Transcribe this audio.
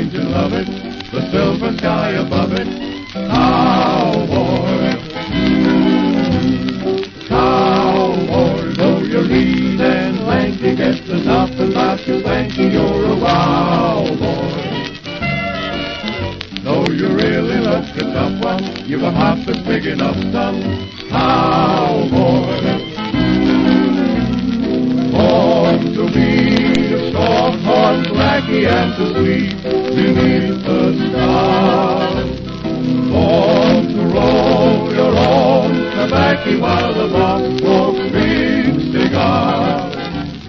strange and love it, the silver sky above it. Cowboy, cowboy, though you're lean and lanky, get enough about you thanky, you're a wow boy. Though you really look a tough one, you've a heart that's big enough, son. Cowboy, born to be a strong horse, lackey and to sweet. You need